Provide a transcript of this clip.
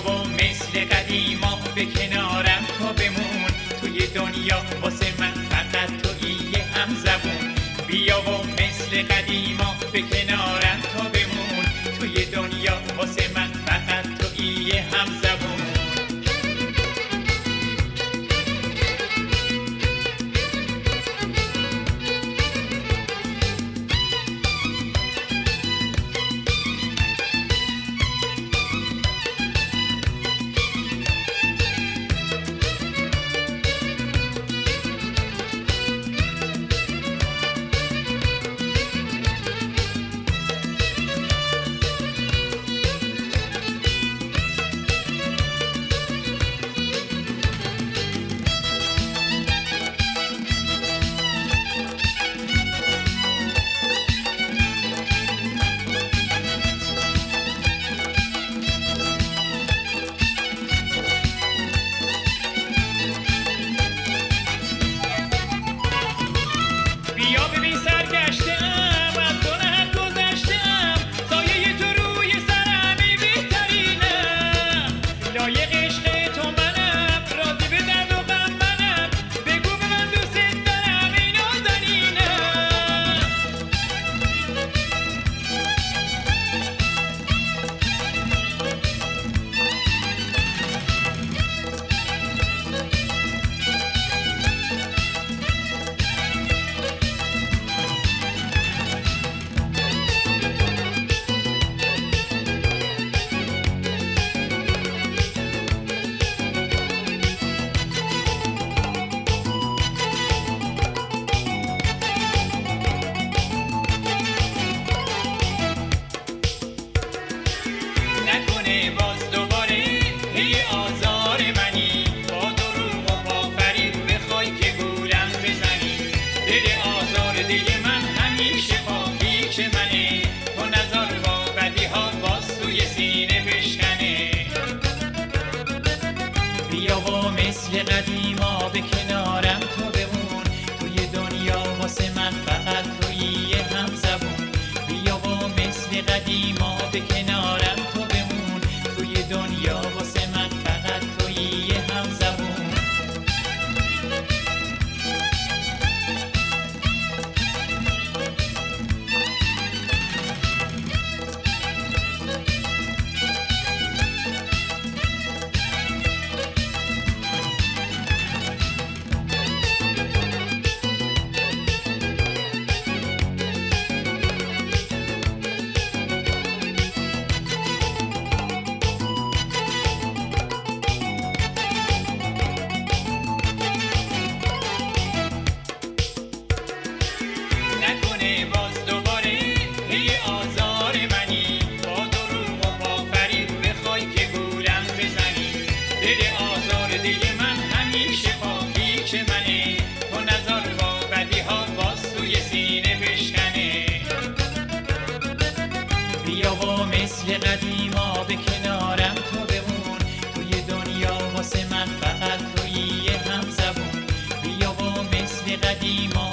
و مثل قدیما به کنارم تا بمون، توی دنیا واسه من فقط تویی هم زبون. بیا و مثل قدیما به کنارم تا بمون، توی دنیا واسه من فقط تویی هم زبون. بیا ببین سرگشته‌ام، از گناهت گذشته‌ام، سایه تو روی سرمی بهترینم. لایق عشق تو منم، راضی به درد و غم منم، بگو به من دوست دارم ای نازنینم. نکنه باز دوباره هی آزار منی، با دروغ و با فریب بخوای که گولم بزنی. دل آزارده من همیشه با پیش منه، تو نزار با بدی ها باز توی سینه بشکنه. بیا و مثل قدیما به کنارم تو بمون، توی دنیا واسه من فقط تویی هم زبون. بیا و مثل قدیما به کنارم تو بمون، توی دنیا واسه من فقط تویی هم زبون. نکنه باز دوباره هی آزار منی، با دروغ و با فریب بخوای که گولم بزنی. دل آزارده من همیشه با پیش منه، تو نزار با بدی ها باز توی سینه بشکنه. بیا و مثل قدیما به کنارم تو بمون، توی دنیا واسه من فقط تویی هم زبون. بیا و مثل قدیما